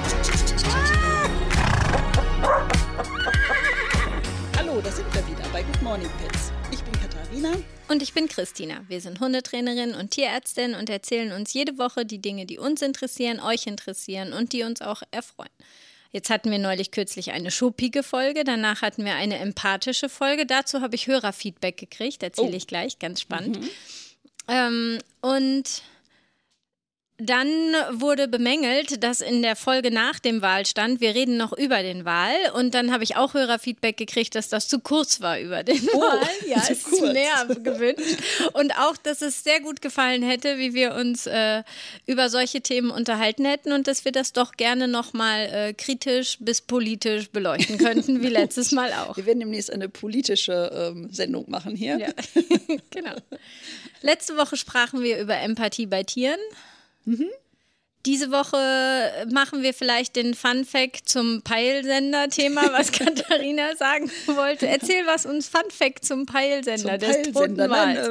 Hallo, da sind wir wieder bei Good Morning Pets. Ich bin Katharina. Und ich bin Christina. Wir sind Hundetrainerin und Tierärztin und erzählen uns jede Woche die Dinge, die uns interessieren, euch interessieren und die uns auch erfreuen. Jetzt hatten wir neulich kürzlich eine schuppige Folge, danach hatten wir eine empathische Folge. Dazu habe ich Hörerfeedback gekriegt, erzähle ich gleich, ganz spannend. Und dann wurde bemängelt, dass in der Folge nach dem Wahlstand, wir reden noch über den Wahl und dann habe ich auch Hörerfeedback gekriegt, dass das zu kurz war über den Wahl. Ja, es ist mehr gewünscht. Und auch, dass es sehr gut gefallen hätte, wie wir uns über solche Themen unterhalten hätten und dass wir das doch gerne nochmal kritisch bis politisch beleuchten könnten, wie letztes Mal auch. Wir werden demnächst eine politische Sendung machen hier. Ja, genau. Letzte Woche sprachen wir über Empathie bei Tieren. Diese Woche machen wir vielleicht den Fun-Fact zum Peilsender-Thema, was Katharina sagen wollte. Erzähl was uns Fun-Fact zum Peilsender des toten Wals.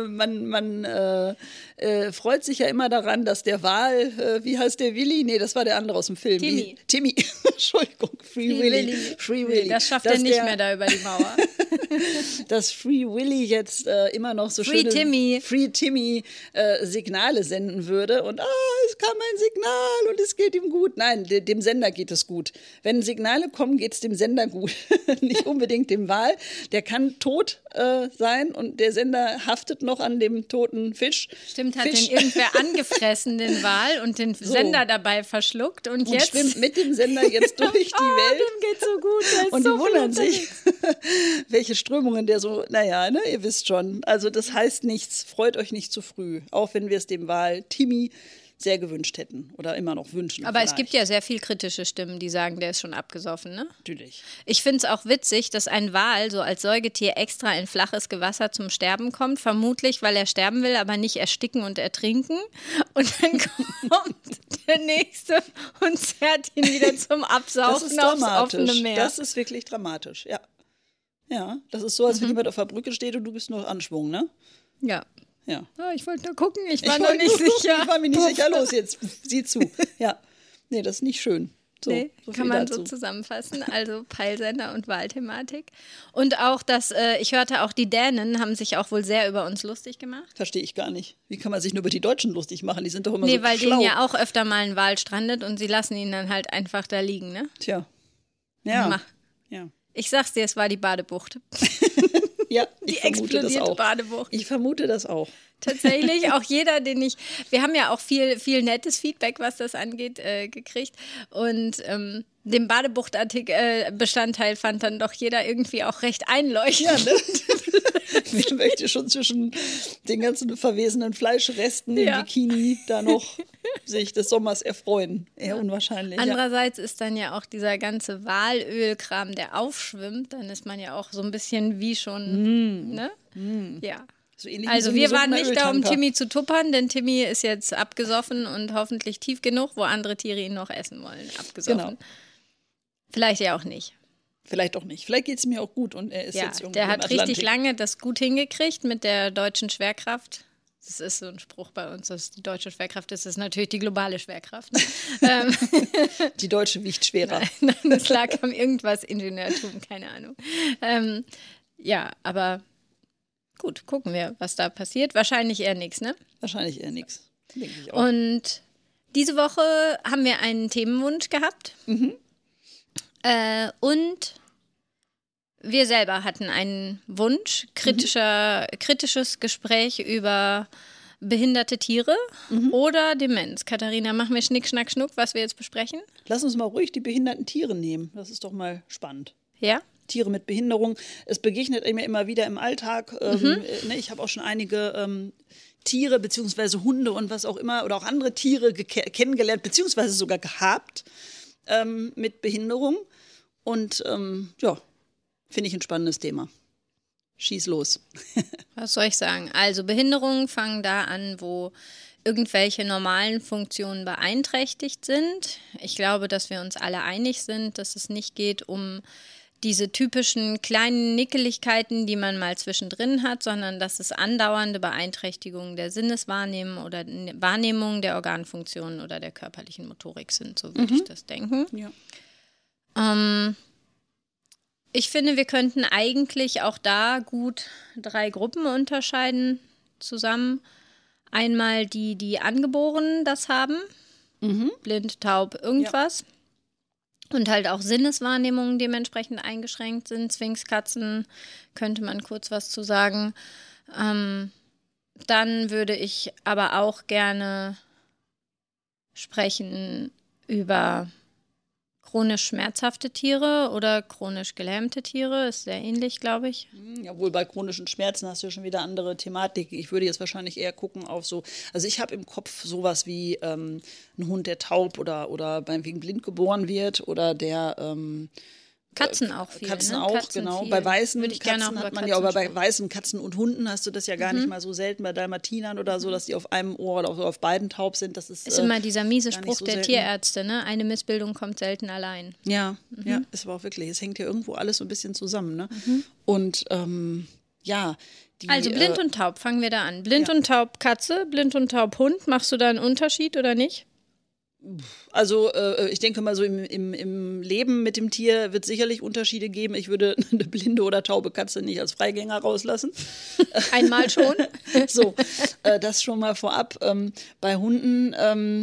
Man freut sich ja immer daran, dass der Wal, wie heißt der, Willi? Nee, das war der andere aus dem Film. Timmy. Entschuldigung, Free Willy. Das schafft er nicht mehr da über die Mauer. Dass Free Willy jetzt immer noch so Free Timmy Signale senden würde und es kam ein Signal und es geht ihm gut. Nein, dem Sender geht es gut. Wenn Signale kommen, geht es dem Sender gut. Nicht unbedingt dem Wal. Der kann tot sein und der Sender haftet noch an dem toten Fisch. Stimmt, hat den irgendwer angefressen, den Wal, und den Sender dabei verschluckt und jetzt schwimmt mit dem Sender jetzt durch die Welt. Dem geht's so gut. Und die wundern sich, welche Strömungen der so, ihr wisst schon. Also das heißt nichts, freut euch nicht zu früh, auch wenn wir es dem Wal Timmy sehr gewünscht hätten oder immer noch wünschen. Aber es gibt ja sehr viel kritische Stimmen, die sagen, der ist schon abgesoffen, ne? Natürlich. Ich finde es auch witzig, dass ein Wal so als Säugetier extra in flaches Gewasser zum Sterben kommt, vermutlich, weil er sterben will, aber nicht ersticken und ertrinken. Und dann kommt der Nächste und zerrt ihn wieder zum Absaufen aufs offene Meer. Das ist wirklich dramatisch, ja. Ja, das ist so, als wenn jemand auf der Brücke steht und du bist noch Anschwung, ne? Ja. Ja. Ich wollte nur gucken, ich war noch nicht sicher. Ich war mir nicht sicher, los jetzt, sieh zu. Ja, nee, das ist nicht schön. So, nee, so kann man dazu so zusammenfassen, also Peilsender und Wahlthematik. Und auch, ich hörte auch, die Dänen haben sich auch wohl sehr über uns lustig gemacht. Verstehe ich gar nicht. Wie kann man sich nur über die Deutschen lustig machen? Die sind doch immer so schlau. Nee, weil denen ja auch öfter mal ein Wal strandet und sie lassen ihn dann halt einfach da liegen, ne? Tja. Ja. Ich sag's dir, es war die Badebucht. Ja, die explodierte Badebucht. Ich vermute das auch. Tatsächlich, auch jeder, wir haben ja auch viel nettes Feedback, was das angeht, gekriegt. Und den Badebucht-Bestandteil fand dann doch jeder irgendwie auch recht einleuchtend. Ja, ne? Wer möchte schon zwischen den ganzen verwesenen Fleischresten im Bikini da noch sich des Sommers erfreuen? Eher unwahrscheinlich. Andererseits ist dann ja auch dieser ganze Walölkram, der aufschwimmt, dann ist man ja auch so ein bisschen wie schon, ne? Ja. So also wir waren nicht da, um Timmy zu tuppern, denn Timmy ist jetzt abgesoffen und hoffentlich tief genug, wo andere Tiere ihn noch essen wollen. Abgesoffen. Genau. Vielleicht ja auch nicht. Vielleicht auch nicht. Vielleicht geht es mir auch gut und er ist jetzt irgendwie der hat im Atlantik. Richtig lange das gut hingekriegt mit der deutschen Schwerkraft. Das ist so ein Spruch bei uns, dass die deutsche Schwerkraft ist. Das ist natürlich die globale Schwerkraft. Ne? Die deutsche wiegt schwerer. Nein, das lag am irgendwas Ingenieurtum, keine Ahnung. Ja, aber gut, gucken wir, was da passiert. Wahrscheinlich eher nichts, ne? Wahrscheinlich eher nichts, denke ich auch. Und diese Woche haben wir einen Themenwunsch gehabt. Und wir selber hatten einen Wunsch, kritisches Gespräch über behinderte Tiere oder Demenz. Katharina, machen wir Schnick, Schnack, Schnuck, was wir jetzt besprechen? Lass uns mal ruhig die behinderten Tiere nehmen. Das ist doch mal spannend. Ja? Tiere mit Behinderung. Es begegnet mir immer wieder im Alltag. Ich habe auch schon einige Tiere beziehungsweise Hunde und was auch immer oder auch andere Tiere kennengelernt beziehungsweise sogar gehabt mit Behinderung. Und finde ich ein spannendes Thema. Schieß los. Was soll ich sagen? Also Behinderungen fangen da an, wo irgendwelche normalen Funktionen beeinträchtigt sind. Ich glaube, dass wir uns alle einig sind, dass es nicht geht um diese typischen kleinen Nickeligkeiten, die man mal zwischendrin hat, sondern dass es andauernde Beeinträchtigungen der Sinneswahrnehmung oder Wahrnehmung der Organfunktionen oder der körperlichen Motorik sind, so würde ich das denken. Ja. Ich finde, wir könnten eigentlich auch da gut 3 Gruppen unterscheiden zusammen. Einmal die, die angeboren das haben, blind, taub, irgendwas. Ja. Und halt auch Sinneswahrnehmungen dementsprechend eingeschränkt sind. Sphinxkatzen, könnte man kurz was zu sagen. Dann würde ich aber auch gerne sprechen über chronisch schmerzhafte Tiere oder chronisch gelähmte Tiere. Ist sehr ähnlich, glaube ich. Ja, wohl bei chronischen Schmerzen hast du ja schon wieder andere Thematik. Ich würde jetzt wahrscheinlich eher gucken auf so, also ich habe im Kopf sowas wie ein Hund, der taub oder meinetwegen blind geboren wird oder der Katzen auch viel. Katzen ne? auch, Katzen genau. viel. Bei weißen Würde ich gerne Katzen auch hat über man ja, aber bei sprechen. weißen Katzen und Hunden hast du das ja gar nicht mal so selten. Bei Dalmatinern oder so, dass die auf einem Ohr oder auf beiden taub sind. Das ist immer dieser miese gar nicht Spruch so der selten. Tierärzte, ne? Eine Missbildung kommt selten allein. Ja, ja, ist aber auch wirklich. Es hängt ja irgendwo alles so ein bisschen zusammen, ne? Und ja. Also blind und taub, fangen wir da an. Blind und taub Katze, blind und taub Hund. Machst du da einen Unterschied oder nicht? Also ich denke mal so im Leben mit dem Tier wird es sicherlich Unterschiede geben. Ich würde eine blinde oder taube Katze nicht als Freigänger rauslassen. Einmal schon. So, das schon mal vorab. Bei Hunden,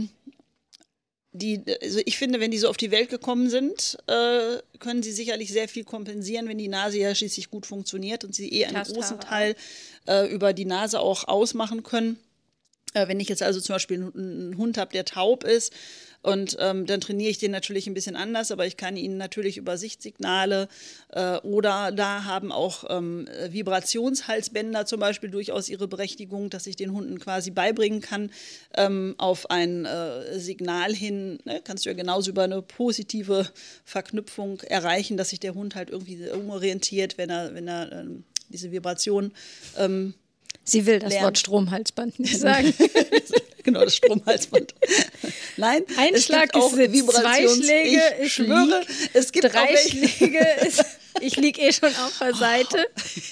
also ich finde, wenn die so auf die Welt gekommen sind, können sie sicherlich sehr viel kompensieren, wenn die Nase ja schließlich gut funktioniert und sie einen großen Teil über die Nase auch ausmachen können. Wenn ich jetzt also zum Beispiel einen Hund habe, der taub ist und dann trainiere ich den natürlich ein bisschen anders, aber ich kann ihn natürlich über Sichtsignale oder da haben auch Vibrationshalsbänder zum Beispiel durchaus ihre Berechtigung, dass ich den Hunden quasi beibringen kann auf ein Signal hin, ne, kannst du ja genauso über eine positive Verknüpfung erreichen, dass sich der Hund halt irgendwie umorientiert, wenn er diese Vibration Sie will das lernt. Wort Stromhalsband nicht sagen. Genau, das Stromhalsband. Nein, ein Schlag ist zwei Schläge, ich schwöre, es gibt 3 Schläge, ich liege schon auf der Seite.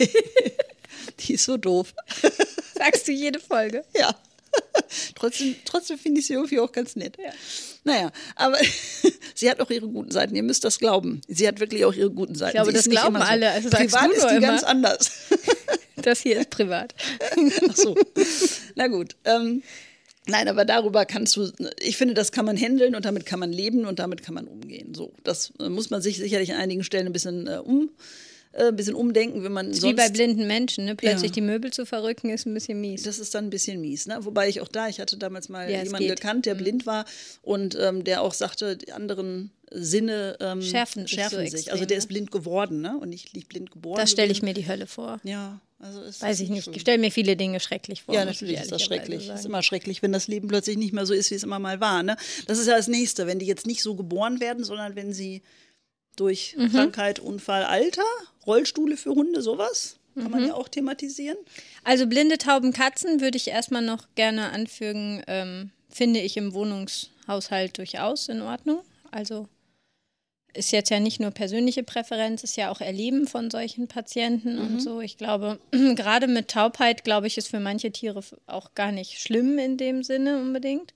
Die ist so doof. Sagst du jede Folge? Ja. Trotzdem finde ich sie irgendwie auch ganz nett. Ja. Naja, aber sie hat auch ihre guten Seiten. Ihr müsst das glauben. Sie hat wirklich auch ihre guten Seiten. Ich glaube, das glauben alle. Also privat ist die immer. ganz anders. Das hier ist privat. Ach so. Na gut. Nein, aber darüber kannst du, ich finde, das kann man handeln und damit kann man leben und damit kann man umgehen. So, das muss man sich sicherlich an einigen Stellen ein bisschen umdenken, wenn man das ist sonst... wie bei blinden Menschen, ne? Plötzlich die Möbel zu verrücken, ist ein bisschen mies. Das ist dann ein bisschen mies, ne? Wobei ich hatte damals mal jemanden gekannt, der blind war und der auch sagte, die anderen Sinne schärfen so sich. extrem, Also der ist blind geworden, ne? Und nicht blind geboren. Das stelle ich mir die Hölle vor. Ja, also ist weiß ich nicht. Ich stelle mir viele Dinge schrecklich vor. Ja, natürlich ist das schrecklich. Es ist immer schrecklich, wenn das Leben plötzlich nicht mehr so ist, wie es immer mal war, ne? Das ist ja das Nächste, wenn die jetzt nicht so geboren werden, sondern wenn sie durch Krankheit, Unfall, Alter, Rollstühle für Hunde, sowas kann man ja auch thematisieren. Also blinde, tauben Katzen würde ich erstmal noch gerne anfügen, finde ich im Wohnungshaushalt durchaus in Ordnung. Also ist jetzt ja nicht nur persönliche Präferenz, ist ja auch Erleben von solchen Patienten und so. Ich glaube, gerade mit Taubheit, glaube ich, ist für manche Tiere auch gar nicht schlimm in dem Sinne unbedingt.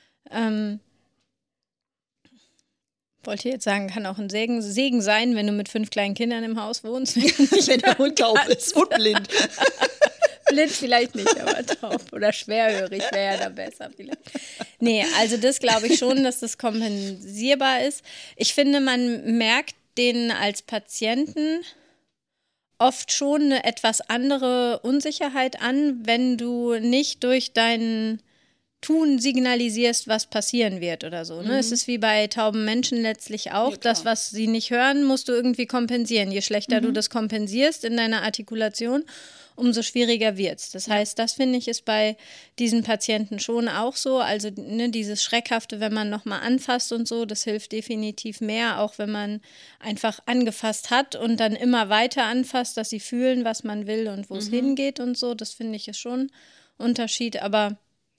Wollte jetzt sagen, kann auch ein Segen sein, wenn du mit 5 kleinen Kindern im Haus wohnst. Wenn der Hund taub ist und blind. Blind vielleicht nicht, aber taub oder schwerhörig wäre ja da besser vielleicht. Nee, also das glaube ich schon, dass das kompensierbar ist. Ich finde, man merkt denen als Patienten oft schon eine etwas andere Unsicherheit an, wenn du nicht durch deinen Tun signalisierst, was passieren wird oder so. Ne? Es ist wie bei tauben Menschen letztlich auch. Ja, das, was sie nicht hören, musst du irgendwie kompensieren. Je schlechter du das kompensierst in deiner Artikulation, umso schwieriger wird's. Das heißt, das finde ich ist bei diesen Patienten schon auch so. Also ne, dieses Schreckhafte, wenn man nochmal anfasst und so, das hilft definitiv mehr, auch wenn man einfach angefasst hat und dann immer weiter anfasst, dass sie fühlen, was man will und wo es hingeht und so. Das finde ich ist schon ein Unterschied. Aber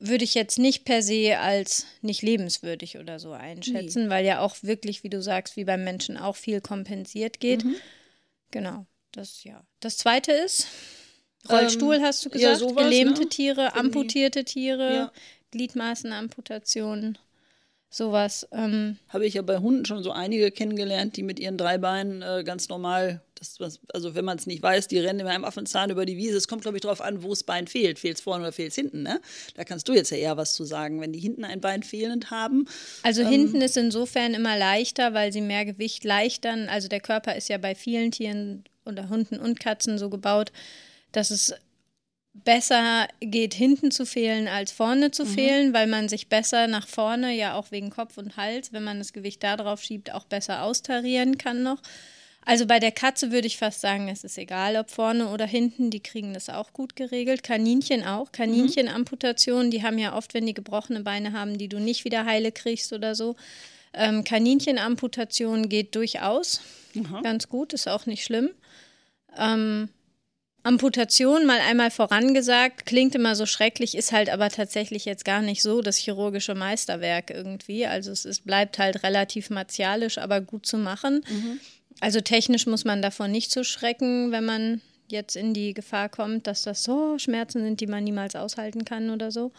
würde ich jetzt nicht per se als nicht lebenswürdig oder so einschätzen, weil ja auch wirklich, wie du sagst, wie beim Menschen auch viel kompensiert geht. Genau, das ja. Das Zweite ist, Rollstuhl hast du gesagt, ja, sowas, gelähmte ne? Tiere, Irgendwie. amputierte Tiere, Ja. Gliedmaßenamputationen, sowas. Habe ich ja bei Hunden schon so einige kennengelernt, die mit ihren 3 Beinen ganz normal, also wenn man es nicht weiß, die rennen mit einem Affenzahn über die Wiese. Es kommt, glaube ich, darauf an, wo das Bein fehlt. Fehlt es vorne oder fehlt es hinten, ne? Da kannst du jetzt ja eher was zu sagen, wenn die hinten ein Bein fehlend haben. Also hinten ist insofern immer leichter, weil sie mehr Gewicht leichtern. Also der Körper ist ja bei vielen Tieren oder Hunden und Katzen so gebaut, dass es besser geht, hinten zu fehlen als vorne zu fehlen, weil man sich besser nach vorne, ja auch wegen Kopf und Hals, wenn man das Gewicht da drauf schiebt, auch besser austarieren kann noch. Also bei der Katze würde ich fast sagen, es ist egal, ob vorne oder hinten, die kriegen das auch gut geregelt. Kaninchen auch. Kaninchenamputationen, die haben ja oft, wenn die gebrochene Beine haben, die du nicht wieder heile kriegst oder so. Kaninchenamputation geht durchaus ganz gut, ist auch nicht schlimm. Amputation, mal einmal vorangesagt, klingt immer so schrecklich, ist halt aber tatsächlich jetzt gar nicht so das chirurgische Meisterwerk irgendwie. Also bleibt halt relativ martialisch, aber gut zu machen. Also technisch muss man davor nicht so schrecken, wenn man jetzt in die Gefahr kommt, dass das so Schmerzen sind, die man niemals aushalten kann oder so.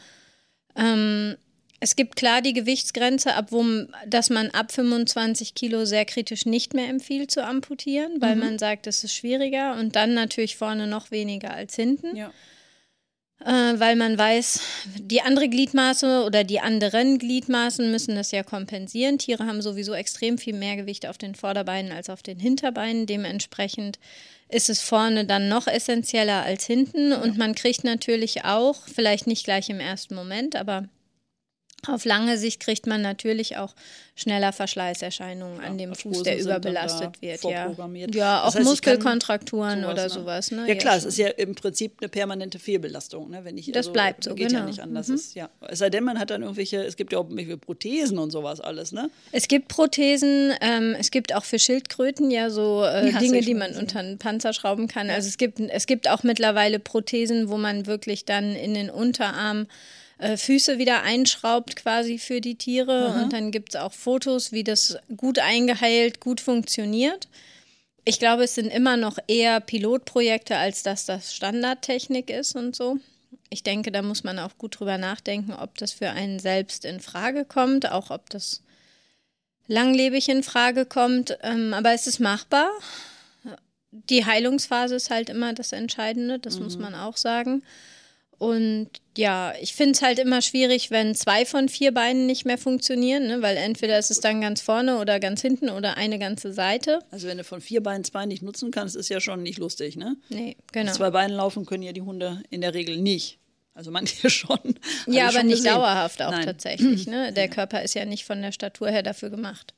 Es gibt klar die Gewichtsgrenze, dass man ab 25 Kilo sehr kritisch nicht mehr empfiehlt zu amputieren, weil man sagt, das ist schwieriger und dann natürlich vorne noch weniger als hinten. Ja. Weil man weiß, die andere Gliedmaße oder die anderen Gliedmaßen müssen das ja kompensieren. Tiere haben sowieso extrem viel mehr Gewicht auf den Vorderbeinen als auf den Hinterbeinen. Dementsprechend ist es vorne dann noch essentieller als hinten. Und man kriegt natürlich auch, vielleicht nicht gleich im ersten Moment, aber auf lange Sicht kriegt man natürlich auch schneller Verschleißerscheinungen an dem Fuß, der überbelastet wird. Ja, auch Muskelkontrakturen oder sowas. Ne? Ja klar, es ist ja im Prinzip eine permanente Fehlbelastung. Ne? Das bleibt so, geht genau. ja nicht anders. Es sei denn, man hat dann es gibt ja auch irgendwelche Prothesen und sowas alles, ne? Es gibt Prothesen, es gibt auch für Schildkröten ja so Dinge, die man unter einen Panzer schrauben kann. Ja. Also es gibt auch mittlerweile Prothesen, wo man wirklich dann in den Unterarm Füße wieder einschraubt quasi für die Tiere. Und dann gibt es auch Fotos, wie das gut eingeheilt, gut funktioniert. Ich glaube, es sind immer noch eher Pilotprojekte, als dass das Standardtechnik ist und so. Ich denke, da muss man auch gut drüber nachdenken, ob das für einen selbst in Frage kommt, auch ob das langlebig in Frage kommt. Aber es ist machbar. Die Heilungsphase ist halt immer das Entscheidende, das muss man auch sagen. Und ja, ich finde es halt immer schwierig, wenn 2 von 4 Beinen nicht mehr funktionieren, ne? Weil entweder ist es dann ganz vorne oder ganz hinten oder eine ganze Seite. Also wenn du von 4 Beinen 2 nicht nutzen kannst, ist ja schon nicht lustig, ne? Nee, genau. Auf 2 Beinen laufen können ja die Hunde in der Regel nicht. Also manche schon. Ja, aber schon nicht gesehen. dauerhaft auch Nein. tatsächlich. Ne? Der Körper ist ja nicht von der Statur her dafür gemacht.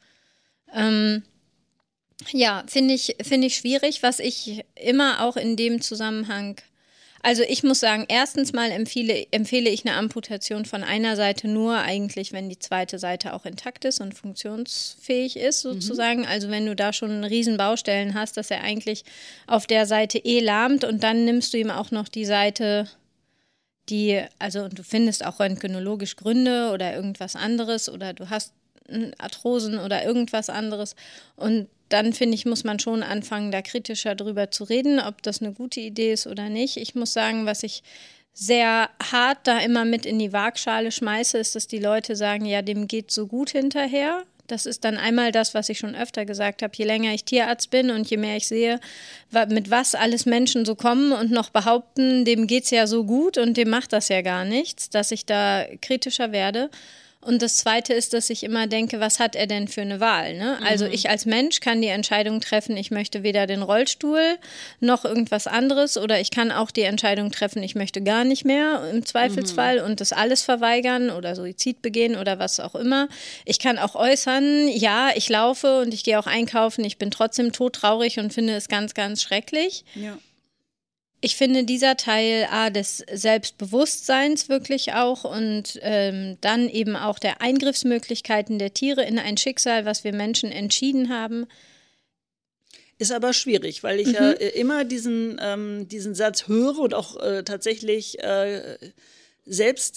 Ja, finde ich schwierig, was ich immer auch in dem Zusammenhang. Also ich muss sagen, erstens mal empfehle ich eine Amputation von einer Seite nur eigentlich, wenn die zweite Seite auch intakt ist und funktionsfähig ist sozusagen. Also wenn du da schon riesen Baustellen hast, dass er eigentlich auf der Seite lahmt und dann nimmst du ihm auch noch die Seite, also du findest auch röntgenologisch Gründe oder irgendwas anderes oder du hast Arthrosen oder irgendwas anderes und dann finde ich, muss man schon anfangen, da kritischer drüber zu reden, ob das eine gute Idee ist oder nicht. Ich muss sagen, was ich sehr hart da immer mit in die Waagschale schmeiße, ist, dass die Leute sagen, ja, dem geht so gut hinterher. Das ist dann einmal das, was ich schon öfter gesagt habe. Je länger ich Tierarzt bin und je mehr ich sehe, mit was alles Menschen so kommen und noch behaupten, dem geht's ja so gut und dem macht das ja gar nichts, dass ich da kritischer werde. Und das Zweite ist, dass ich immer denke, was hat er denn für eine Wahl? Ne? Also ich als Mensch kann die Entscheidung treffen, ich möchte weder den Rollstuhl noch irgendwas anderes oder ich kann auch die Entscheidung treffen, ich möchte gar nicht mehr im Zweifelsfall und das alles verweigern oder Suizid begehen oder was auch immer. Ich kann auch äußern, ja, ich laufe und ich gehe auch einkaufen, ich bin trotzdem todtraurig und finde es ganz, ganz schrecklich. Ja. Ich finde dieser Teil des Selbstbewusstseins wirklich auch und dann eben auch der Eingriffsmöglichkeiten der Tiere in ein Schicksal, was wir Menschen entschieden haben. Ist aber schwierig, weil ich ja immer diesen Satz höre und auch tatsächlich selbst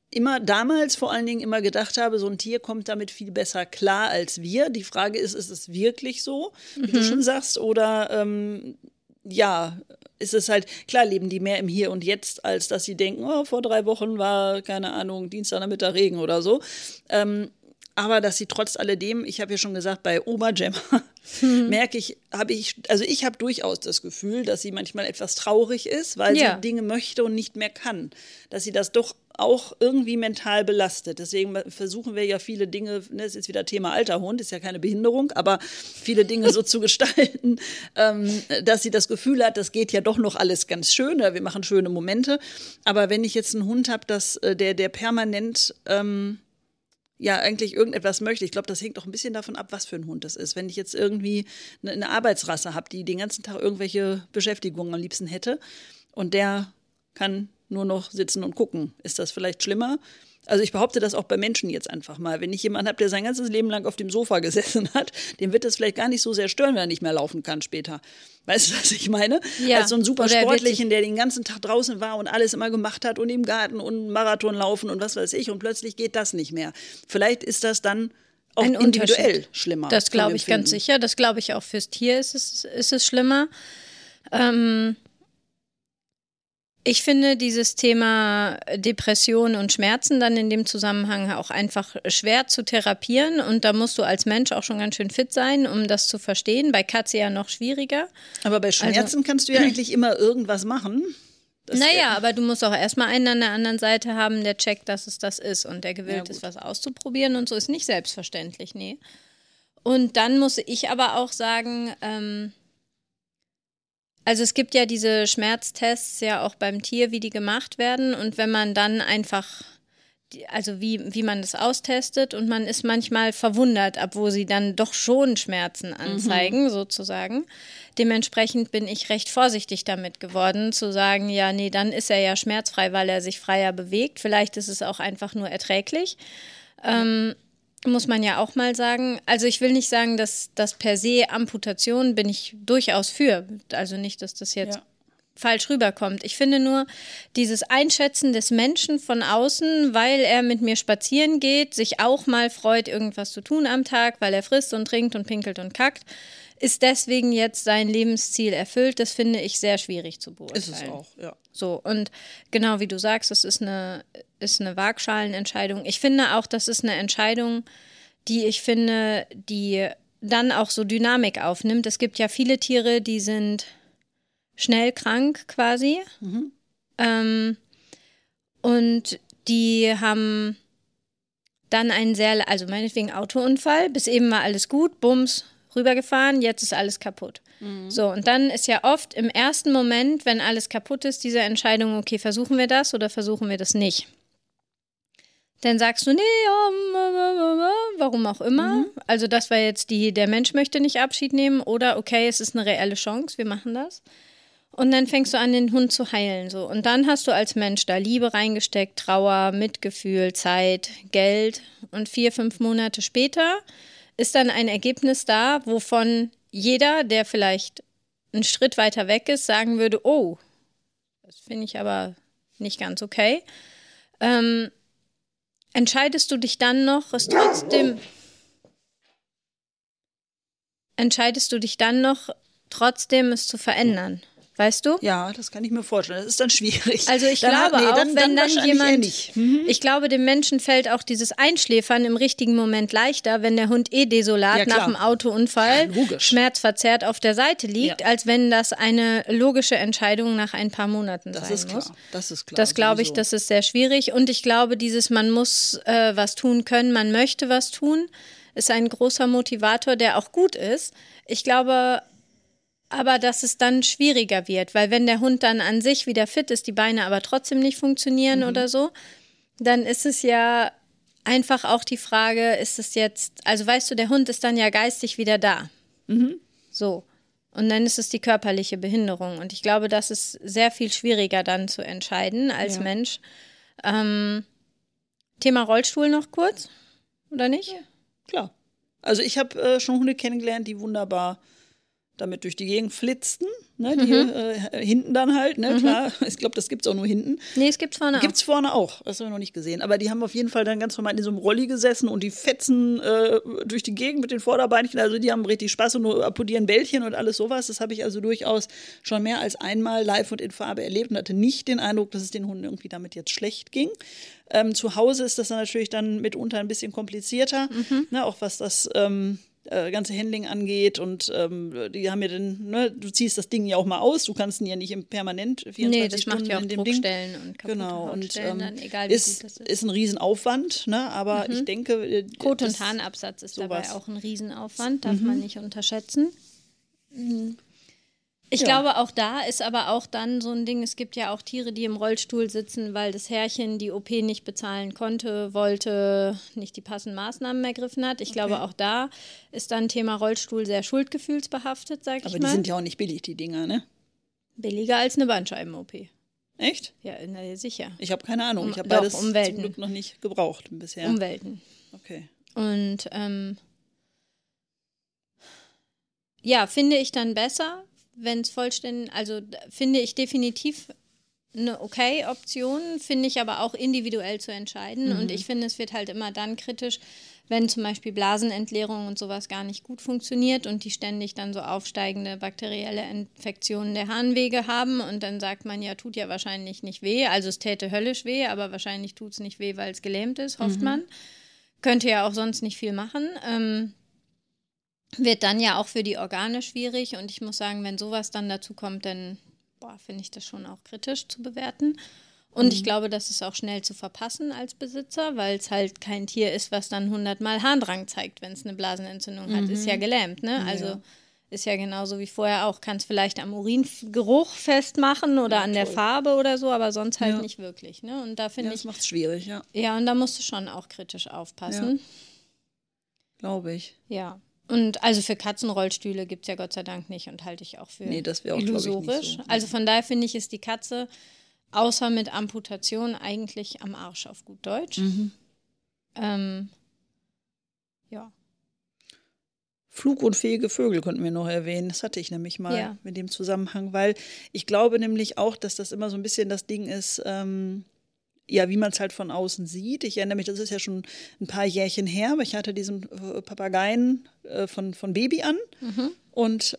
immer damals vor allen Dingen immer gedacht habe, so ein Tier kommt damit viel besser klar als wir. Die Frage ist es wirklich so, wie du schon sagst, oder ja, ist es halt, klar leben die mehr im Hier und Jetzt, als dass sie denken, oh, vor 3 Wochen war, keine Ahnung, Dienstagnachmittag Regen oder so. Aber dass sie trotz alledem, ich habe ja schon gesagt, bei Oma Gemma merke ich, ich habe durchaus das Gefühl, dass sie manchmal etwas traurig ist, weil sie Dinge möchte und nicht mehr kann. Dass sie das doch auch irgendwie mental belastet. Deswegen versuchen wir ja viele Dinge, ne, das ist wieder Thema alter Hund, ist ja keine Behinderung, aber viele Dinge so zu gestalten, dass sie das Gefühl hat, das geht ja doch noch alles ganz schön, wir machen schöne Momente. Aber wenn ich jetzt einen Hund habe, der permanent eigentlich irgendetwas möchte. Ich glaube, das hängt auch ein bisschen davon ab, was für ein Hund das ist. Wenn ich jetzt irgendwie eine Arbeitsrasse habe, die den ganzen Tag irgendwelche Beschäftigungen am liebsten hätte und der kann nur noch sitzen und gucken, ist das vielleicht schlimmer? Also ich behaupte das auch bei Menschen jetzt einfach mal. Wenn ich jemanden habe, der sein ganzes Leben lang auf dem Sofa gesessen hat, dem wird das vielleicht gar nicht so sehr stören, wenn er nicht mehr laufen kann später. Weißt du, was ich meine? Ja. Als so ein super Sportlichen, der den ganzen Tag draußen war und alles immer gemacht hat und im Garten und Marathon laufen und was weiß ich und plötzlich geht das nicht mehr. Vielleicht ist das dann auch individuell schlimmer. Das glaube ich ganz sicher. Das glaube ich auch fürs Tier ist es schlimmer. Ich finde dieses Thema Depression und Schmerzen dann in dem Zusammenhang auch einfach schwer zu therapieren und da musst du als Mensch auch schon ganz schön fit sein, um das zu verstehen. Bei Katze ja noch schwieriger. Aber bei Schmerzen kannst du ja eigentlich immer irgendwas machen. Aber du musst auch erstmal einen an der anderen Seite haben, der checkt, dass es das ist und der gewillt ist, was auszuprobieren und so ist nicht selbstverständlich, nee. Und dann muss ich aber auch sagen, also es gibt ja diese Schmerztests ja auch beim Tier, wie die gemacht werden und wenn man dann einfach, also wie man das austestet und man ist manchmal verwundert, obwohl sie dann doch schon Schmerzen anzeigen, sozusagen. Dementsprechend bin ich recht vorsichtig damit geworden, zu sagen, ja, nee, dann ist er ja schmerzfrei, weil er sich freier bewegt. Vielleicht ist es auch einfach nur erträglich. Muss man ja auch mal sagen. Also ich will nicht sagen, dass das per se Amputation bin ich durchaus für. Also nicht, dass das jetzt falsch rüberkommt. Ich finde nur, dieses Einschätzen des Menschen von außen, weil er mit mir spazieren geht, sich auch mal freut, irgendwas zu tun am Tag, weil er frisst und trinkt und pinkelt und kackt, ist deswegen jetzt sein Lebensziel erfüllt. Das finde ich sehr schwierig zu beurteilen. Ist es auch, ja. So, und genau wie du sagst, das ist eine Waagschalenentscheidung. Ich finde auch, das ist eine Entscheidung, die dann auch so Dynamik aufnimmt. Es gibt ja viele Tiere, die sind schnell krank quasi. Und die haben dann also meinetwegen Autounfall, bis eben war alles gut, bums, rübergefahren, jetzt ist alles kaputt. So, und dann ist ja oft im ersten Moment, wenn alles kaputt ist, diese Entscheidung, okay, versuchen wir das oder versuchen wir das nicht? Dann sagst du, nee, warum auch immer. Also das war jetzt der Mensch möchte nicht Abschied nehmen oder okay, es ist eine reelle Chance, wir machen das. Und dann fängst du an, den Hund zu heilen. So. Und dann hast du als Mensch da Liebe reingesteckt, Trauer, Mitgefühl, Zeit, Geld. Und 4, 5 Monate später ist dann ein Ergebnis da, wovon jeder, der vielleicht einen Schritt weiter weg ist, sagen würde, oh, das finde ich aber nicht ganz okay. Entscheidest du dich dann noch, trotzdem es zu verändern? Weißt du? Ja, das kann ich mir vorstellen. Das ist dann schwierig. Also ich glaube wenn dann jemand, ich glaube, dem Menschen fällt auch dieses Einschläfern im richtigen Moment leichter, wenn der Hund desolat nach dem Autounfall schmerzverzerrt auf der Seite liegt, als wenn das eine logische Entscheidung nach ein paar Monaten sein muss. Das ist klar. Das glaube ich, das ist sehr schwierig. Und ich glaube, man muss was tun können, man möchte was tun, ist ein großer Motivator, der auch gut ist. Ich glaube aber dass es dann schwieriger wird, weil wenn der Hund dann an sich wieder fit ist, die Beine aber trotzdem nicht funktionieren oder so, dann ist es ja einfach auch die Frage, ist es jetzt, also weißt du, der Hund ist dann ja geistig wieder da. So. Und dann ist es die körperliche Behinderung. Und ich glaube, das ist sehr viel schwieriger dann zu entscheiden als Mensch. Thema Rollstuhl noch kurz, oder nicht? Ja, klar. Also ich habe schon Hunde kennengelernt, die wunderbar damit durch die Gegend flitzten, ne, die hinten dann halt, ne, klar, ich glaube, das gibt es auch nur hinten. Nee, es gibt's vorne auch. Gibt's vorne auch, das haben wir noch nicht gesehen, aber die haben auf jeden Fall dann ganz normal in so einem Rolli gesessen und die fetzen durch die Gegend mit den Vorderbeinchen, also die haben richtig Spaß und nur applaudieren Bällchen und alles sowas, das habe ich also durchaus schon mehr als einmal live und in Farbe erlebt und hatte nicht den Eindruck, dass es den Hunden irgendwie damit jetzt schlecht ging. Zu Hause ist das dann natürlich dann mitunter ein bisschen komplizierter, ne, auch was das ganze Handling angeht und die haben ja dann, ne, du ziehst das Ding ja auch mal aus, du kannst ihn ja nicht permanent 24 Stunden macht ja auch in dem Druckstellen Ding. und kaputte Hautstellen, dann, egal wie gut das ist ein Riesenaufwand, ne, aber ich denke... Kot- und Harnabsatz ist dabei auch ein Riesenaufwand, darf man nicht unterschätzen. Ich glaube, auch da ist aber auch dann so ein Ding, es gibt ja auch Tiere, die im Rollstuhl sitzen, weil das Herrchen die OP nicht bezahlen konnte, wollte, nicht die passenden Maßnahmen ergriffen hat. Ich glaube, auch da ist dann Thema Rollstuhl sehr schuldgefühlsbehaftet, sag ich mal. Aber die sind ja auch nicht billig, die Dinger, ne? Billiger als eine Bandscheiben-OP. Echt? Ja, sicher. Ich habe keine Ahnung, ich habe beides zum Glück noch nicht gebraucht bisher. Umwelten. Okay. Und ja, finde ich dann besser, wenn es vollständig, also finde ich definitiv eine okay Option, finde ich aber auch individuell zu entscheiden. Und ich finde, es wird halt immer dann kritisch, wenn zum Beispiel Blasenentleerung und sowas gar nicht gut funktioniert und die ständig dann so aufsteigende bakterielle Infektionen der Harnwege haben und dann sagt man, ja, tut ja wahrscheinlich nicht weh, also es täte höllisch weh, aber wahrscheinlich tut es nicht weh, weil es gelähmt ist, hofft man. Könnte ja auch sonst nicht viel machen. Wird dann ja auch für die Organe schwierig und ich muss sagen, wenn sowas dann dazu kommt, dann finde ich das schon auch kritisch zu bewerten. Und ich glaube, das ist auch schnell zu verpassen als Besitzer, weil es halt kein Tier ist, was dann 100-mal Harndrang zeigt, wenn es eine Blasenentzündung hat. Ist ja gelähmt, ne? Also ist ja genauso wie vorher auch. Kann es vielleicht am Uringeruch festmachen oder an der Farbe oder so, aber sonst halt nicht wirklich, ne? Und da finde ich... Das macht es schwierig, ja. Ja, und da musst du schon auch kritisch aufpassen. Ja. Glaube ich. Ja. Und also für Katzenrollstühle gibt es ja Gott sei Dank nicht und halte ich auch für das wäre auch, illusorisch. nicht so. Also von daher finde ich, ist die Katze außer mit Amputation eigentlich am Arsch auf gut Deutsch. Ja. Flugunfähige Vögel könnten wir noch erwähnen. Das hatte ich nämlich mal mit dem Zusammenhang, weil ich glaube nämlich auch, dass das immer so ein bisschen das Ding ist, wie man es halt von außen sieht. Ich erinnere mich, das ist ja schon ein paar Jährchen her, aber ich hatte diesen Papageien von Baby an und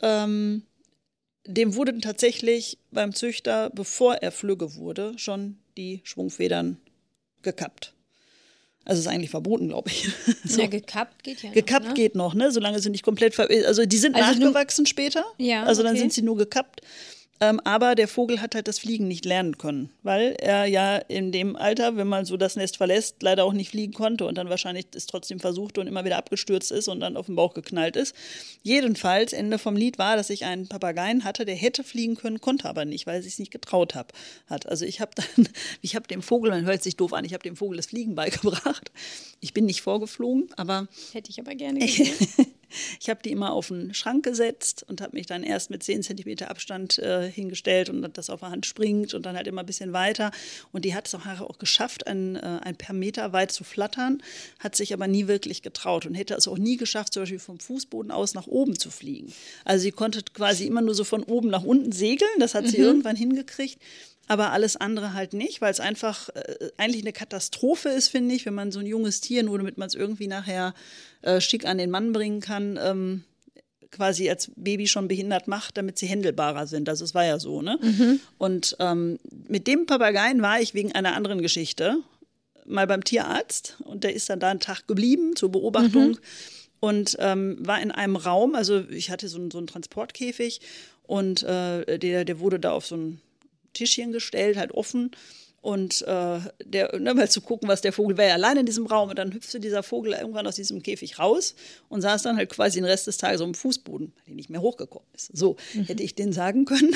dem wurden tatsächlich beim Züchter, bevor er flügge wurde, schon die Schwungfedern gekappt. Also ist eigentlich verboten, glaube ich. So. Ja, gekappt geht ja gekappt noch, ne? Geht noch, ne? Solange sie nicht komplett also die sind nachgewachsen später. Ja, also dann sind sie nur gekappt. Aber der Vogel hat halt das Fliegen nicht lernen können, weil er ja in dem Alter, wenn man so das Nest verlässt, leider auch nicht fliegen konnte und dann wahrscheinlich es trotzdem versuchte und immer wieder abgestürzt ist und dann auf den Bauch geknallt ist. Jedenfalls, Ende vom Lied war, dass ich einen Papageien hatte, der hätte fliegen können, konnte aber nicht, weil er sich nicht getraut hat. Also ich habe dem Vogel, man hört sich doof an, ich habe dem Vogel das Fliegen beigebracht. Ich bin nicht vorgeflogen, aber... Hätte ich aber gerne gesehen. Ich habe die immer auf den Schrank gesetzt und habe mich dann erst mit 10 cm Abstand hingestellt und das auf der Hand springt und dann halt immer ein bisschen weiter. Und die hat es auch geschafft, ein paar Meter weit zu flattern, hat sich aber nie wirklich getraut und hätte es auch nie geschafft, zum Beispiel vom Fußboden aus nach oben zu fliegen. Also sie konnte quasi immer nur so von oben nach unten segeln, das hat sie irgendwann hingekriegt. Aber alles andere halt nicht, weil es einfach eigentlich eine Katastrophe ist, finde ich, wenn man so ein junges Tier, nur damit man es irgendwie nachher schick an den Mann bringen kann, quasi als Baby schon behindert macht, damit sie händelbarer sind. Also es war ja so, ne? Und mit dem Papageien war ich wegen einer anderen Geschichte mal beim Tierarzt und der ist dann da einen Tag geblieben zur Beobachtung und war in einem Raum, also ich hatte so einen Transportkäfig und der wurde da auf so ein Tischchen gestellt, halt offen und mal zu gucken, was der Vogel war ja allein in diesem Raum und dann hüpfte dieser Vogel irgendwann aus diesem Käfig raus und saß dann halt quasi den Rest des Tages auf dem Fußboden, weil er nicht mehr hochgekommen ist. So, hätte ich den sagen können.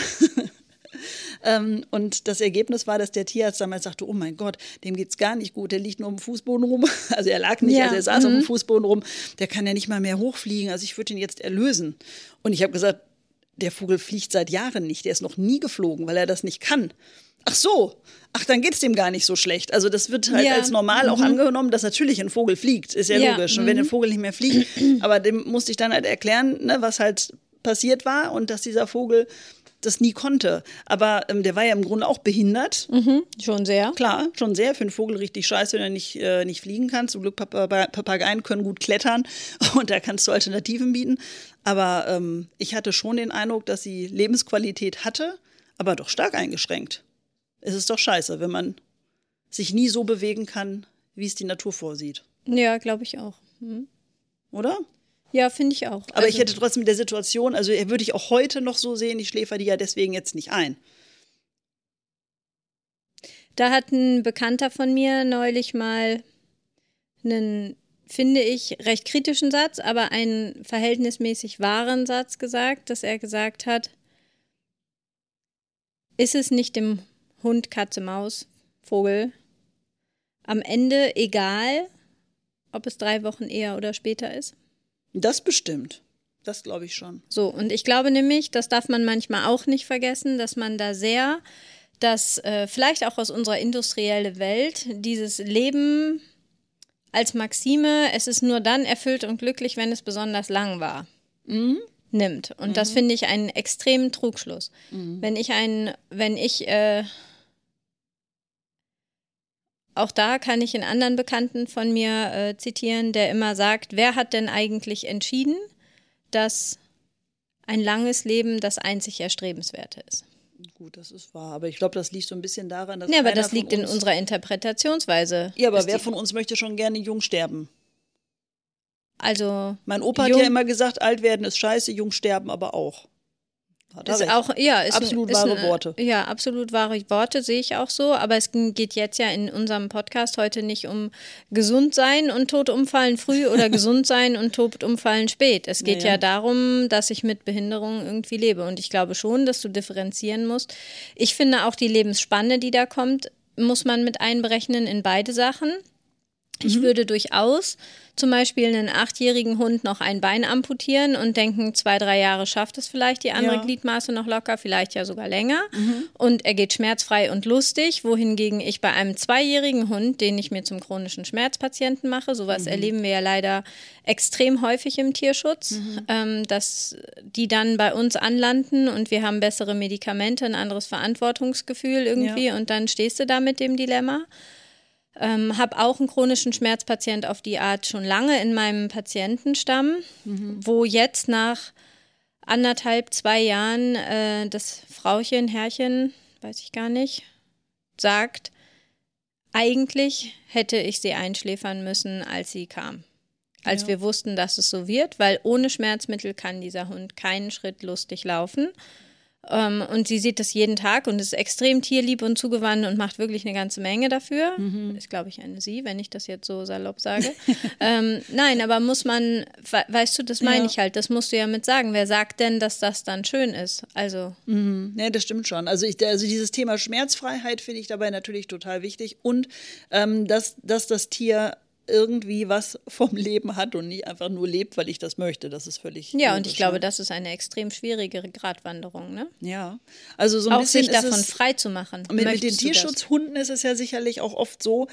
Und das Ergebnis war, dass der Tierarzt damals sagte, oh mein Gott, dem geht's gar nicht gut, der liegt nur auf dem Fußboden rum. Also er lag nicht, also er saß auf dem Fußboden rum, der kann ja nicht mal mehr hochfliegen, also ich würde ihn jetzt erlösen. Und ich habe gesagt, der Vogel fliegt seit Jahren nicht, der ist noch nie geflogen, weil er das nicht kann. Ach so, dann geht's dem gar nicht so schlecht. Also das wird halt als normal auch angenommen, dass natürlich ein Vogel fliegt, ist ja logisch. Und wenn ein Vogel nicht mehr fliegt, aber dem musste ich dann halt erklären, ne, was halt passiert war und dass dieser Vogel das nie konnte. Aber der war ja im Grunde auch behindert. Schon sehr. Klar, schon sehr. Für einen Vogel richtig scheiße, wenn er nicht fliegen kann. Zum Glück, Papageien können gut klettern und da kannst du Alternativen bieten. Aber ich hatte schon den Eindruck, dass sie Lebensqualität hatte, aber doch stark eingeschränkt. Es ist doch scheiße, wenn man sich nie so bewegen kann, wie es die Natur vorsieht. Ja, glaube ich auch. Oder? Ja, finde ich auch. Aber ich hätte trotzdem mit der Situation, also würde ich auch heute noch so sehen, ich schläfer die ja deswegen jetzt nicht ein. Da hat ein Bekannter von mir neulich mal einen, finde ich, recht kritischen Satz, aber einen verhältnismäßig wahren Satz gesagt, dass er gesagt hat, ist es nicht dem Hund, Katze, Maus, Vogel am Ende egal, ob es 3 Wochen eher oder später ist? Das bestimmt. Das glaube ich schon. So, und ich glaube nämlich, das darf man manchmal auch nicht vergessen, dass man da sehr, vielleicht auch aus unserer industriellen Welt, dieses Leben als Maxime, es ist nur dann erfüllt und glücklich, wenn es besonders lang war, nimmt. Und das finde ich einen extremen Trugschluss. Auch da kann ich einen anderen Bekannten von mir zitieren, der immer sagt, wer hat denn eigentlich entschieden, dass ein langes Leben das einzig Erstrebenswerte ist? Gut, das ist wahr. Aber ich glaube, das liegt so ein bisschen daran, dass. Ja, aber das liegt in unserer Interpretationsweise. Ja, aber wer von uns möchte schon gerne jung sterben? Also. Mein Opa hat ja immer gesagt, alt werden ist scheiße, jung sterben aber auch. Hat er ist recht. auch, ja, absolut wahre Worte. Ja, absolut wahre Worte sehe ich auch so. Aber es geht jetzt ja in unserem Podcast heute nicht um gesund sein und tot umfallen früh oder gesund sein und tot umfallen spät. Es geht ja darum, dass ich mit Behinderung irgendwie lebe. Und ich glaube schon, dass du differenzieren musst. Ich finde auch die Lebensspanne, die da kommt, muss man mit einberechnen in beide Sachen. Ich würde durchaus zum Beispiel einen 8-jährigen Hund noch ein Bein amputieren und denken, 2-3 Jahre schafft es vielleicht die andere Gliedmaße noch locker, vielleicht ja sogar länger. Und er geht schmerzfrei und lustig, wohingegen ich bei einem 2-jährigen Hund, den ich mir zum chronischen Schmerzpatienten mache, sowas erleben wir ja leider extrem häufig im Tierschutz, dass die dann bei uns anlanden und wir haben bessere Medikamente, ein anderes Verantwortungsgefühl irgendwie und dann stehst du da mit dem Dilemma. Habe auch einen chronischen Schmerzpatient auf die Art schon lange in meinem Patientenstamm, wo jetzt nach 1,5-2 Jahren das Frauchen, Herrchen, weiß ich gar nicht, sagt, eigentlich hätte ich sie einschläfern müssen, als sie kam. Als wir wussten, dass es so wird, weil ohne Schmerzmittel kann dieser Hund keinen Schritt lustig laufen. Und sie sieht das jeden Tag und ist extrem tierlieb und zugewandt und macht wirklich eine ganze Menge dafür. Ist, glaube ich, eine Sie, wenn ich das jetzt so salopp sage. Nein, aber muss man, weißt du, das meine ich halt, das musst du ja mit sagen. Wer sagt denn, dass das dann schön ist? Also. Ja, das stimmt schon. Also dieses Thema Schmerzfreiheit finde ich dabei natürlich total wichtig und dass das Tier irgendwie was vom Leben hat und nicht einfach nur lebt, weil ich das möchte. Das ist völlig ja, und ich glaube, das ist eine extrem schwierige Gratwanderung, ne? Ja, also so ein auch bisschen sich davon frei zu machen. Mit den Tierschutzhunden ist es ja sicherlich auch oft so,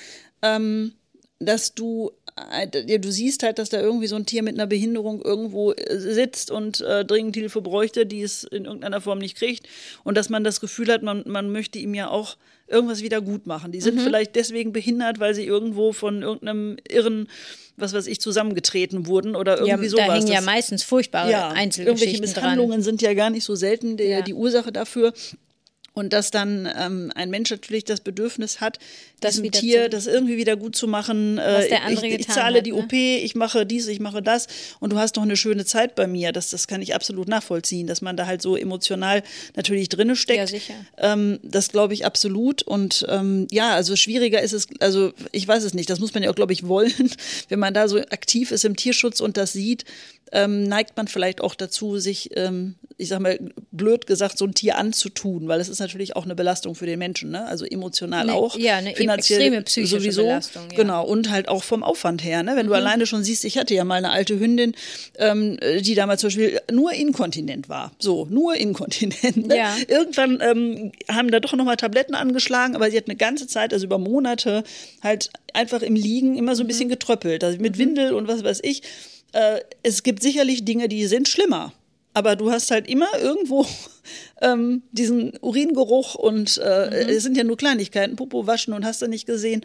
dass du siehst halt, dass da irgendwie so ein Tier mit einer Behinderung irgendwo sitzt und dringend Hilfe bräuchte, die es in irgendeiner Form nicht kriegt und dass man das Gefühl hat, man möchte ihm ja auch irgendwas wieder gut machen. Die sind vielleicht deswegen behindert, weil sie irgendwo von irgendeinem Irren, was weiß ich, zusammengetreten wurden oder irgendwie sowas. Da hängen ja meistens furchtbare Einzelgeschichten irgendwelche Misshandlungen dran. Sind ja gar nicht so selten die Ursache dafür. Und dass dann ein Mensch natürlich das Bedürfnis hat, diesem Tier das irgendwie wieder gut zu machen. Was der andere ich getan zahle hat, die OP, ich mache dies, ich mache das und du hast doch eine schöne Zeit bei mir. Das kann ich absolut nachvollziehen, dass man da halt so emotional natürlich drinne steckt. Ja, sicher. Das glaube ich absolut. Und also schwieriger ist es, also ich weiß es nicht, das muss man ja auch, glaube ich, wollen. Wenn man da so aktiv ist im Tierschutz und das sieht, neigt man vielleicht auch dazu, sich, ich sag mal, blöd gesagt, so ein Tier anzutun, weil es ist natürlich auch eine Belastung für den Menschen, ne? Also emotional auch. Ja, eine finanziell extreme psychische sowieso, Belastung. Ja. Genau, und halt auch vom Aufwand her, ne? Wenn du alleine schon siehst, ich hatte ja mal eine alte Hündin, die damals zum Beispiel nur inkontinent war. So, nur inkontinent. Ne? Ja. Irgendwann haben da doch nochmal Tabletten angeschlagen, aber sie hat eine ganze Zeit, also über Monate, halt einfach im Liegen immer so ein bisschen getröppelt. Also mit Windel und was weiß ich. Es gibt sicherlich Dinge, die sind schlimmer. aber du hast halt immer irgendwo diesen Uringeruch und es sind ja nur Kleinigkeiten, Popo waschen und hast du nicht gesehen.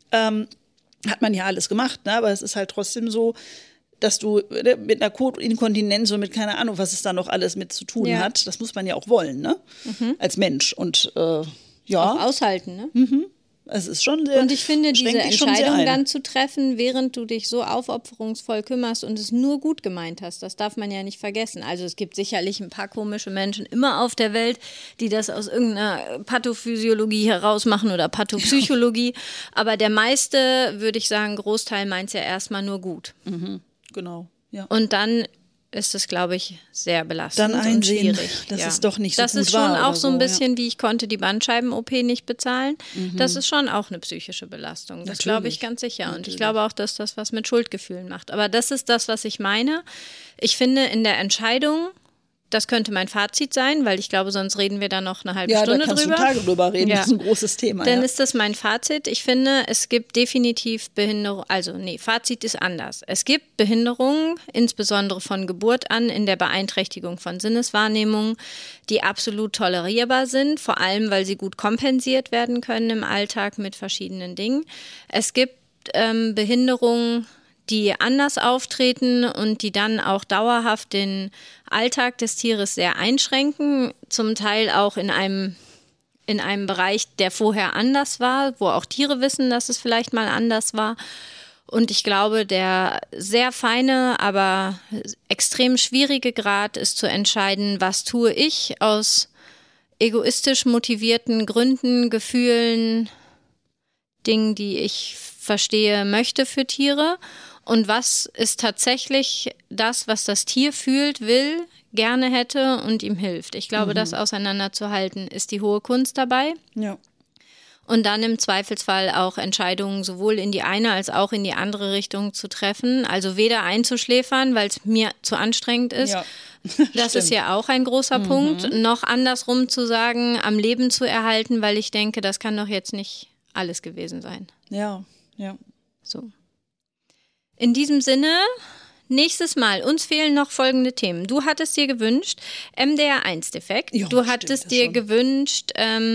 Hat man ja alles gemacht, ne? Aber es ist halt trotzdem so, dass du mit einer Kotinkontinenz und mit keine Ahnung, was es da noch alles mit zu tun hat, das muss man ja auch wollen, ne? Als Mensch. Und ja. Auch aushalten, ne? Es ist schon sehr. Und ich finde, diese Entscheidung dann zu treffen, während du dich so aufopferungsvoll kümmerst und es nur gut gemeint hast, das darf man ja nicht vergessen. Also es gibt sicherlich ein paar komische Menschen immer auf der Welt, die das aus irgendeiner Pathophysiologie heraus machen oder Pathopsychologie. Aber der meiste, würde ich sagen, Großteil meint es ja erstmal nur gut. Genau, ja. Und dann ist es, glaube ich, sehr belastend dann einsehen, und schwierig. dass es doch nicht so das gut ist schon war auch so ein bisschen, ja. wie ich konnte die Bandscheiben-OP nicht bezahlen. Das ist schon auch eine psychische Belastung. Das glaube ich ganz sicher. Natürlich. Und ich glaube auch, dass das was mit Schuldgefühlen macht. Aber das ist das, was ich meine. Ich finde, in der Entscheidung, das könnte mein Fazit sein, weil ich glaube, sonst reden wir da noch eine halbe Stunde drüber. Ja, da kannst du Tage drüber reden, das ist ein großes Thema. Dann ist das mein Fazit. Ich finde, es gibt definitiv Behinderung, Fazit ist anders. Es gibt Behinderungen, insbesondere von Geburt an, in der Beeinträchtigung von Sinneswahrnehmung, die absolut tolerierbar sind, vor allem, weil sie gut kompensiert werden können im Alltag mit verschiedenen Dingen. Es gibt Behinderungen, die anders auftreten und die dann auch dauerhaft den Alltag des Tieres sehr einschränken, zum Teil auch in einem Bereich, der vorher anders war, wo auch Tiere wissen, dass es vielleicht mal anders war. Und ich glaube, der sehr feine, aber extrem schwierige Grad ist zu entscheiden, was tue ich aus egoistisch motivierten Gründen, Gefühlen, Dingen, die ich verstehe, möchte für Tiere. Und was ist tatsächlich das, was das Tier fühlt, will, gerne hätte und ihm hilft? Ich glaube, das auseinanderzuhalten ist die hohe Kunst dabei. Ja. Und dann im Zweifelsfall auch Entscheidungen sowohl in die eine als auch in die andere Richtung zu treffen. Also weder einzuschläfern, weil es mir zu anstrengend ist. Ja. Das ist ja auch ein großer Punkt. Noch andersrum zu sagen, am Leben zu erhalten, weil ich denke, das kann doch jetzt nicht alles gewesen sein. Ja. So. In diesem Sinne, nächstes Mal, uns fehlen noch folgende Themen. Du hattest dir gewünscht, MDR1-Defekt. Du hattest dir gewünscht,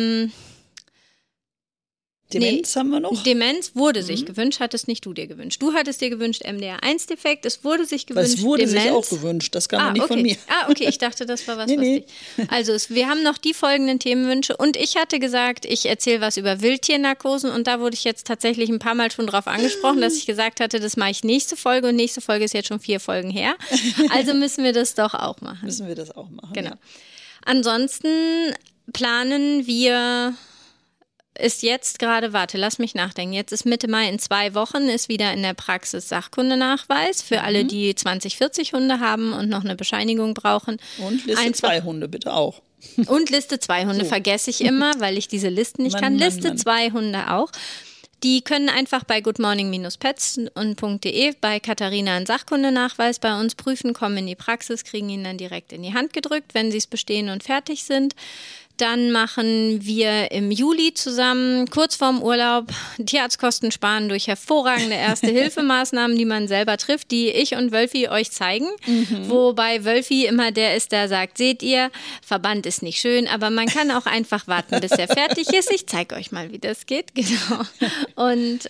Demenz haben wir noch. Demenz wurde sich gewünscht, hattest nicht du dir gewünscht. Du hattest dir gewünscht MDR1-Defekt, es wurde sich gewünscht Es wurde Demenz. sich auch gewünscht, das kam nicht von mir. Okay, ich dachte, das war was, Nee. Also wir haben noch die folgenden Themenwünsche und ich hatte gesagt, ich erzähle was über Wildtiernarkosen und da wurde ich jetzt tatsächlich ein paar Mal schon drauf angesprochen, dass ich gesagt hatte, das mache ich nächste Folge und nächste Folge ist jetzt schon 4 Folgen her. Also müssen wir das doch auch machen. Genau. Ja. Ansonsten planen wir... ist jetzt gerade, lass mich nachdenken, jetzt ist Mitte Mai, in 2 Wochen ist wieder in der Praxis Sachkundenachweis für alle, die 20/40 Hunde haben und noch eine Bescheinigung brauchen. Und Liste 2 Hunde bitte auch. Und Liste 2 Hunde vergesse ich immer, weil ich diese Listen nicht kann. Liste 2 Hunde auch. Die können einfach bei goodmorning-pets.de bei Katharina einen Sachkundenachweis bei uns prüfen, kommen in die Praxis, kriegen ihn dann direkt in die Hand gedrückt, wenn sie es bestehen und fertig sind. Dann machen wir im Juli zusammen, kurz vorm Urlaub, Tierarztkosten sparen durch hervorragende Erste-Hilfe-Maßnahmen, die man selber trifft, die ich und Wölfi euch zeigen. Wobei Wölfi immer der ist, der sagt, seht ihr, Verband ist nicht schön, aber man kann auch einfach warten, bis er fertig ist. Ich zeige euch mal, wie das geht. Genau. Und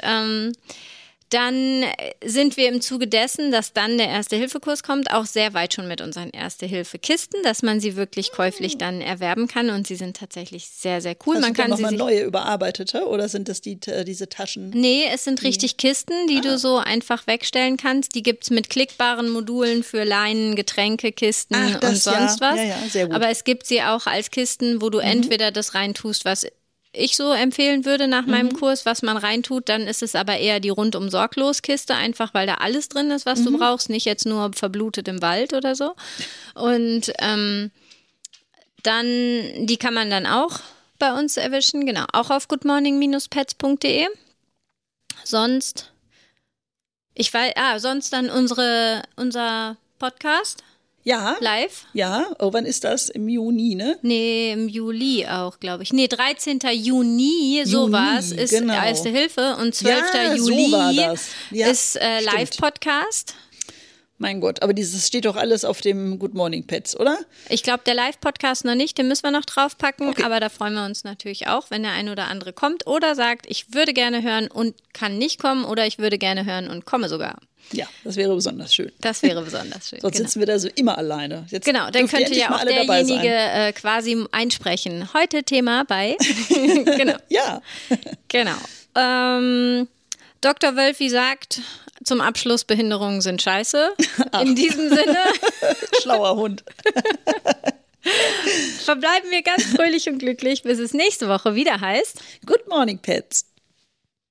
dann sind wir im Zuge dessen, dass dann der Erste-Hilfe-Kurs kommt, auch sehr weit schon mit unseren Erste-Hilfe-Kisten, dass man sie wirklich käuflich dann erwerben kann und sie sind tatsächlich sehr, sehr cool. Man kann nochmal neue überarbeitete oder sind das diese Taschen? Nee, es sind richtig Kisten, die du so einfach wegstellen kannst. Die gibt es mit klickbaren Modulen für Leinen, Getränkekisten und sonst was. Ja, sehr gut. Aber es gibt sie auch als Kisten, wo du entweder das reintust, was ich so empfehlen würde nach meinem Kurs, was man reintut, dann ist es aber eher die rundum-sorglos-Kiste, einfach weil da alles drin ist, was du brauchst, nicht jetzt nur verblutet im Wald oder so. Und dann, die kann man dann auch bei uns erwischen, genau, auch auf goodmorning-pets.de. Sonst dann unser Podcast. Ja. Live? Ja. Oh, wann ist das? Im Juni, ne? Nee, im Juli auch, glaube ich. Nee, 13. Juni, sowas, ist genau. Erste Hilfe und 12. Juli so war das. Ja, ist Live-Podcast. Mein Gott, aber das steht doch alles auf dem Good Morning Pets, oder? Ich glaube, der Live-Podcast noch nicht, den müssen wir noch draufpacken, aber da freuen wir uns natürlich auch, wenn der ein oder andere kommt oder sagt, ich würde gerne hören und kann nicht kommen oder ich würde gerne hören und komme sogar. Ja, das wäre besonders schön. Das wäre besonders schön. Sonst sitzen wir da so immer alleine. Jetzt genau, dann könnte ja auch derjenige quasi einsprechen. Heute Thema bei. Genau. Ja. Genau. Dr. Wölfi sagt zum Abschluss, Behinderungen sind scheiße. Ach. In diesem Sinne. Schlauer Hund. Verbleiben wir ganz fröhlich und glücklich, bis es nächste Woche wieder heißt Good Morning Pets.